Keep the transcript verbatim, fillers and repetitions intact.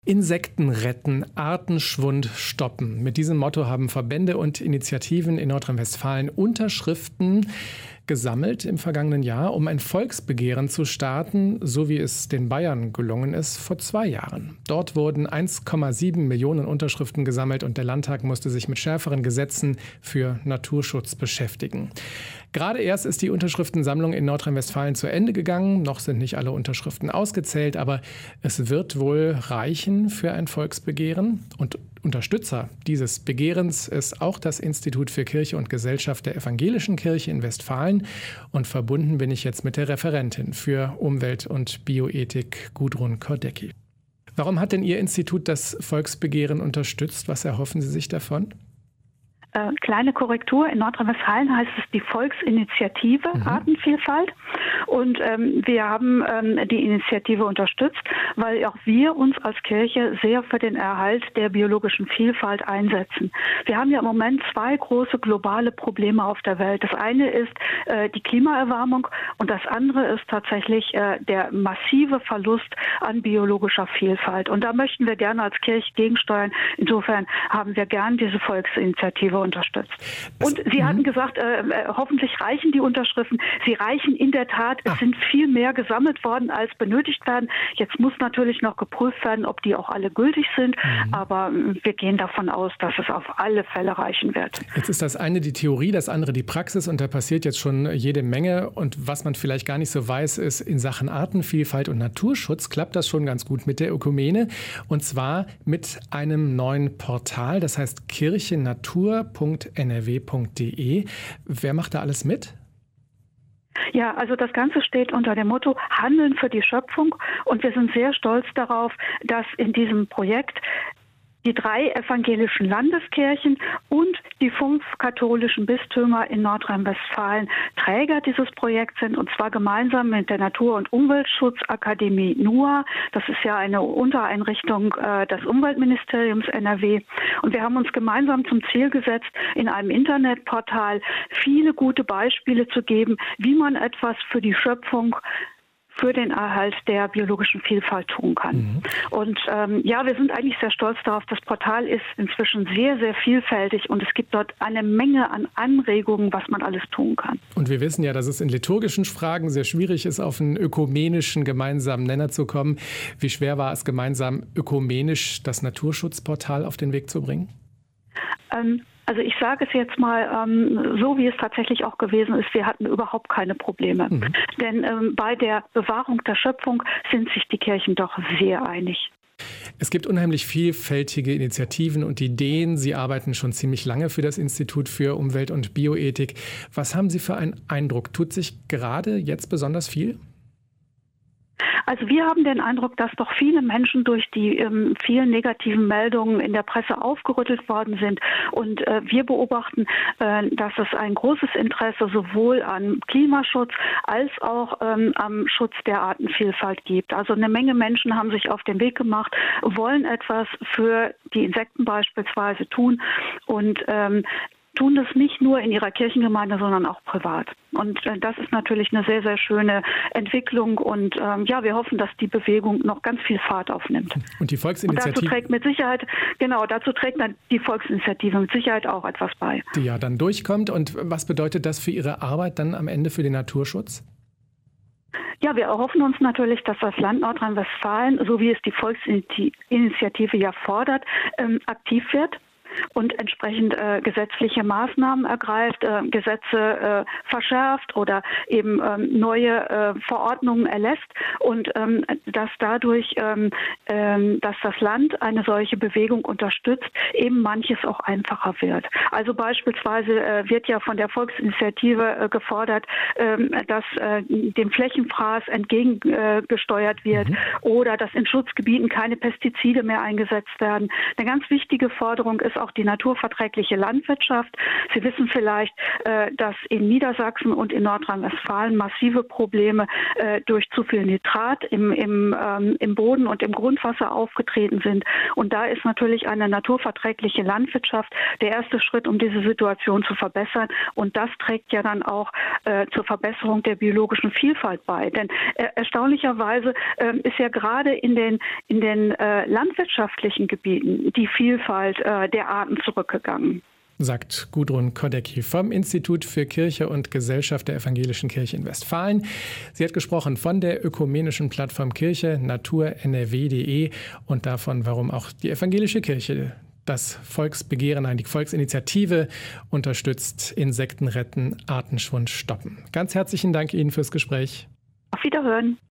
Insekten retten, Artenschwund stoppen. Mit diesem Motto haben Verbände und Initiativen in Nordrhein-Westfalen Unterschriften gesammelt im vergangenen Jahr, um ein Volksbegehren zu starten, so wie es den Bayern gelungen ist vor zwei Jahren. Dort wurden eins Komma sieben Millionen Unterschriften gesammelt und der Landtag musste sich mit schärferen Gesetzen für Naturschutz beschäftigen. Gerade erst ist die Unterschriftensammlung in Nordrhein-Westfalen zu Ende gegangen. Noch sind nicht alle Unterschriften ausgezählt, aber es wird wohl reichen für ein Volksbegehren. Und Unterstützer dieses Begehrens ist auch das Institut für Kirche und Gesellschaft der Evangelischen Kirche in Westfalen. Und verbunden bin ich jetzt mit der Referentin für Umwelt- und Bioethik, Gudrun Kordecki. Warum hat denn Ihr Institut das Volksbegehren unterstützt? Was erhoffen Sie sich davon? Äh, kleine Korrektur, in Nordrhein-Westfalen heißt es die Volksinitiative mhm. Artenvielfalt und ähm, wir haben ähm, die Initiative unterstützt, weil auch wir uns als Kirche sehr für den Erhalt der biologischen Vielfalt einsetzen. Wir haben ja im Moment zwei große globale Probleme auf der Welt. Das eine ist äh, die Klimaerwärmung und das andere ist tatsächlich äh, der massive Verlust an biologischer Vielfalt. Und da möchten wir gerne als Kirche gegensteuern. Insofern haben wir gern diese Volksinitiative unterstützt. Und Sie hatten gesagt, äh, hoffentlich reichen die Unterschriften. Sie reichen in der Tat. Es sind viel mehr gesammelt worden, als benötigt werden. Jetzt muss natürlich noch geprüft werden, ob die auch alle gültig sind. Mhm. Aber wir gehen davon aus, dass es auf alle Fälle reichen wird. Jetzt ist das eine die Theorie, das andere die Praxis. Und da passiert jetzt schon jede Menge. Und was man vielleicht gar nicht so weiß, ist, in Sachen Artenvielfalt und Naturschutz klappt das schon ganz gut mit der Ökumene. Und zwar mit einem neuen Portal, das heißt kirchenatur punkt n r w punkt d e. Wer macht da alles mit? Ja, also das Ganze steht unter dem Motto Handeln für die Schöpfung und wir sind sehr stolz darauf, dass in diesem Projekt die drei evangelischen Landeskirchen und die fünf katholischen Bistümer in Nordrhein-Westfalen Träger dieses Projekts sind, und zwar gemeinsam mit der Natur- und Umweltschutzakademie N U A. Das ist ja eine Untereinrichtung äh, des Umweltministeriums N R W. Und wir haben uns gemeinsam zum Ziel gesetzt, in einem Internetportal viele gute Beispiele zu geben, wie man etwas für die Schöpfung, für den Erhalt der biologischen Vielfalt tun kann. Mhm. Und ähm, ja, wir sind eigentlich sehr stolz darauf. Das Portal ist inzwischen sehr, sehr vielfältig und es gibt dort eine Menge an Anregungen, was man alles tun kann. Und wir wissen ja, dass es in liturgischen Fragen sehr schwierig ist, auf einen ökumenischen gemeinsamen Nenner zu kommen. Wie schwer war es, gemeinsam ökumenisch das Naturschutzportal auf den Weg zu bringen? Ähm, Also ich sage es jetzt mal ähm, so, wie es tatsächlich auch gewesen ist. Wir hatten überhaupt keine Probleme. Mhm. Denn ähm, bei der Bewahrung der Schöpfung sind sich die Kirchen doch sehr einig. Es gibt unheimlich vielfältige Initiativen und Ideen. Sie arbeiten schon ziemlich lange für das Institut für Umwelt- und Bioethik. Was haben Sie für einen Eindruck? Tut sich gerade jetzt besonders viel? Also wir haben den Eindruck, dass doch viele Menschen durch die ähm, vielen negativen Meldungen in der Presse aufgerüttelt worden sind. Und äh, wir beobachten, äh, dass es ein großes Interesse sowohl an Klimaschutz als auch ähm, am Schutz der Artenvielfalt gibt. Also eine Menge Menschen haben sich auf den Weg gemacht, wollen etwas für die Insekten beispielsweise tun und ähm, tun das nicht nur in ihrer Kirchengemeinde, sondern auch privat. Und äh, das ist natürlich eine sehr, sehr schöne Entwicklung. Und ähm, ja, wir hoffen, dass die Bewegung noch ganz viel Fahrt aufnimmt. Und die Volksinitiative? Und dazu trägt mit Sicherheit, genau, dazu trägt dann die Volksinitiative mit Sicherheit auch etwas bei. Die ja dann durchkommt. Und was bedeutet das für Ihre Arbeit dann am Ende für den Naturschutz? Ja, wir erhoffen uns natürlich, dass das Land Nordrhein-Westfalen, so wie es die Volksinitiative ja fordert, ähm, aktiv wird und entsprechend äh, gesetzliche Maßnahmen ergreift, äh, Gesetze äh, verschärft oder eben ähm, neue äh, Verordnungen erlässt und ähm, dass dadurch, ähm, ähm, dass das Land eine solche Bewegung unterstützt, eben manches auch einfacher wird. Also beispielsweise äh, wird ja von der Volksinitiative äh, gefordert, ähm, dass äh, dem Flächenfraß entgegengesteuert äh, wird mhm. oder dass in Schutzgebieten keine Pestizide mehr eingesetzt werden. Eine ganz wichtige Forderung ist auch die naturverträgliche Landwirtschaft. Sie wissen vielleicht, äh, dass in Niedersachsen und in Nordrhein-Westfalen massive Probleme äh, durch zu viel Nitrat im, im, ähm, im Boden und im Grundwasser aufgetreten sind. Und da ist natürlich eine naturverträgliche Landwirtschaft der erste Schritt, um diese Situation zu verbessern. Und das trägt ja dann auch äh, zur Verbesserung der biologischen Vielfalt bei. Denn äh, erstaunlicherweise äh, ist ja gerade in den, in den äh, landwirtschaftlichen Gebieten die Vielfalt äh, der Arten zurückgegangen. Sagt Gudrun Kodecki vom Institut für Kirche und Gesellschaft der Evangelischen Kirche in Westfalen. Sie hat gesprochen von der ökumenischen Plattform Kirche natur N R W punkt de und davon, warum auch die Evangelische Kirche das Volksbegehren, nein, die Volksinitiative unterstützt. Insekten retten, Artenschwund stoppen. Ganz herzlichen Dank Ihnen fürs Gespräch. Auf Wiederhören.